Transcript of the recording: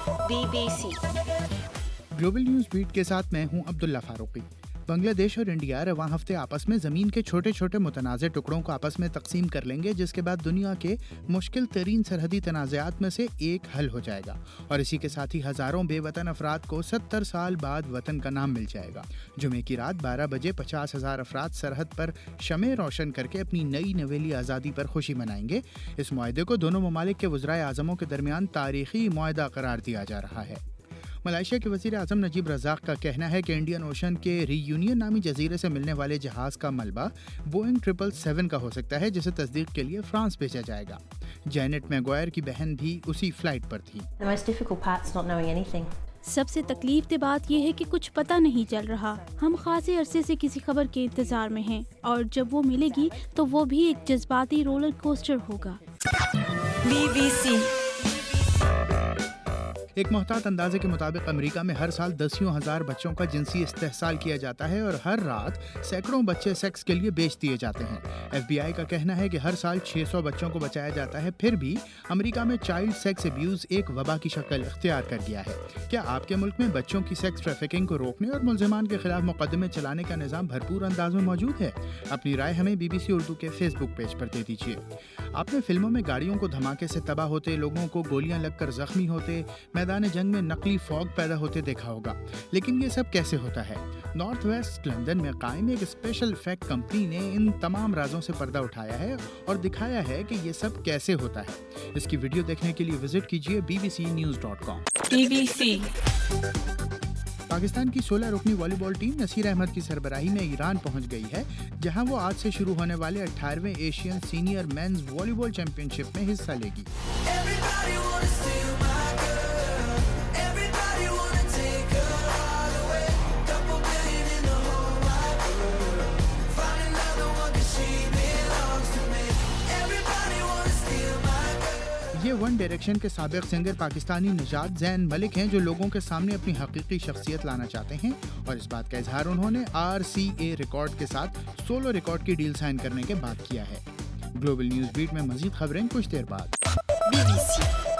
BBC global news beat के साथ मैं हूं अब्दुल्ला फारूकी। बांग्लादेश और इंडिया रवां हफ्ते आपस में ज़मीन के छोटे छोटे मुतनाज़ टुकड़ों को आपस में तकसीम कर लेंगे, जिसके बाद दुनिया के मुश्किल तरीन सरहदी तनाज़ात में से एक हल हो जाएगा और इसी के साथ ही हज़ारों बेवतन अफराद को 70 साल बाद वतन का नाम मिल जाएगा। जुमे की रात 12 बजे 50,000 अफराद सरहद पर शमे रोशन करके अपनी नई नवेली आज़ादी पर खुशी मनाएंगे। इस मुआहदे को दोनों ममालिक के वज़राए आज़मों के दरमियान तारीखी मुआहदा करार दिया जा रहा है। मलेशिया के वज़ीर आज़म नजीब रज़ाक का कहना है कि इंडियन ओशन के रीयूनियन नामी जजीरे से मिलने वाले जहाज़ का मलबा बोइंग 777 का हो सकता है, जिसे तस्दीक के लिए फ्रांस भेजा जाएगा। जैनेट मैगवायर की बहन भी उसी फ्लाइट पर थी। सबसे तकलीफ बात यह है कि कुछ पता नहीं चल रहा। हम खासे अरसे से किसी खबर के इंतजार में हैं और जब वो मिलेगी तो वो भी एक जज्बाती रोलर कोस्टर होगा। BBC एक मुहतात अंदाजे के मुताबिक अमेरिका में हर साल दसियों हजार बच्चों का जिनसी इस्तेहसाल किया जाता है और हर रात सैकड़ों बच्चे सेक्स के लिए बेच दिए जाते हैं। FBI का कहना है कि हर साल 600 बच्चों को बचाया जाता है। फिर भी अमेरिका में चाइल्ड सेक्स अब्यूज एक वबा की शक्ल इख्तियार कर गया है। क्या आपके मुल्क में बच्चों की सेक्स ट्रैफिकिंग को रोकने और मुल्जिमान के खिलाफ मुकदमे चलाने का निज़ाम भरपूर अंदाज में मौजूद है? अपनी राय हमें BBC उर्दू के फेसबुक पेज पर दे दीजिए। आपने फिल्मों में गाड़ियों को धमाके से तबाह होते, लोगों को गोलियां लगकर जख्मी होते, मैदान जंग में नकली फॉग पैदा होते देखा होगा, लेकिन ये सब कैसे होता है? नॉर्थ वेस्ट लंदन में कायम एक स्पेशल इफेक्ट कंपनी ने इन तमाम राजों से पर्दा उठाया है और दिखाया है कि ये सब कैसे होता है। इसकी वीडियो देखने के लिए विजिट कीजिए bbcnews.com। BBC पाकिस्तान की 16 रुकनी वॉलीबॉल टीम नसीर अहमद की सरबराही में ईरान पहुंच गई है, जहां वो आज से शुरू होने वाले 18वें Asian senior men's volleyball championship में हिस्सा लेगी। ये वन डायरेक्शन के साबिक सिंगर पाकिस्तानी निजात ज़ैन मलिक हैं, जो लोगों के सामने अपनी हकीकी शख्सियत लाना चाहते हैं और इस बात का इजहार उन्होंने RCA रिकॉर्ड के साथ सोलो रिकॉर्ड की डील साइन करने के बाद किया है। ग्लोबल न्यूज़ बीट में मज़ीद खबरें कुछ देर बाद। BBC